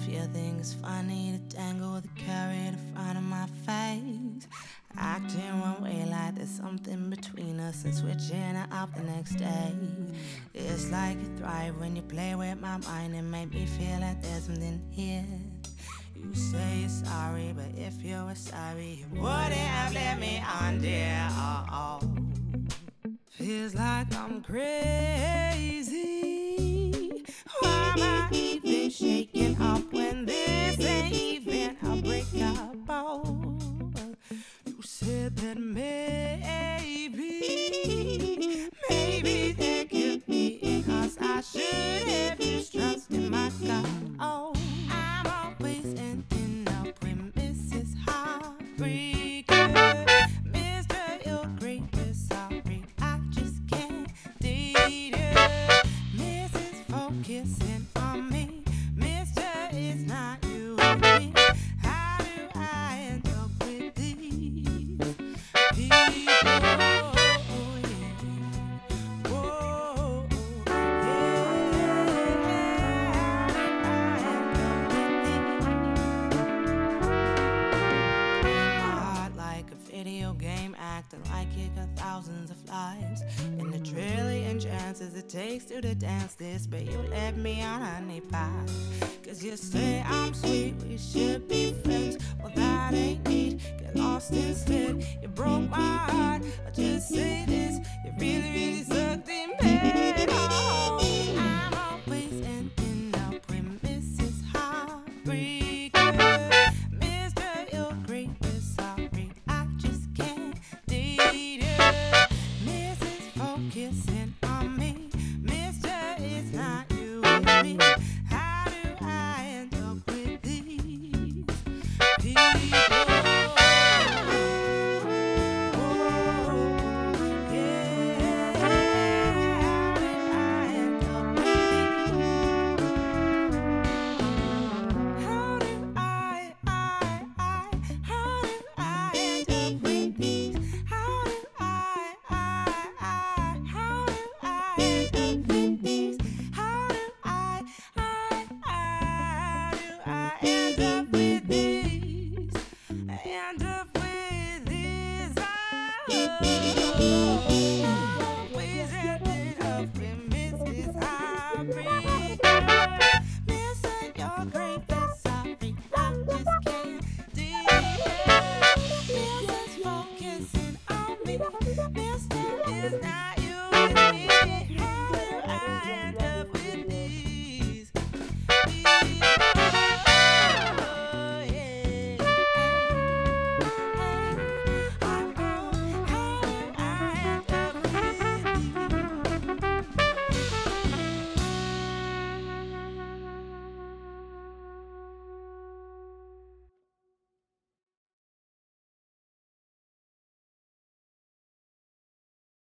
if you think it's funny to dangle the carrot in front of my face. Acting one way like there's something between us and switching it up the next day. It's like you thrive when you play with my mind and make me feel like there's something here. You say you're sorry, but if you were sorry, you wouldn't have let me on, dear. Oh. Feels like I'm crazy. Why am I even shaking up when this ain't even a breakup? Oh, you said that maybe there could be a cause I should have just trusted my gut. Oh, I'm always ending up with Mrs. Heartbreaker. Mr. You're great, but sorry, I just can't date her. Mrs. Focusing on me. Mr. It's not you and me. How do I end up with these people? Acting like you got thousands of lives and a trillion chances it takes to dance this, but you let me on honey pie. Cause you say I'm sweet, we should be friends. Well, that ain't neat, get lost instead. You broke my heart, I'll just say this, you really sucked in bed. Oh.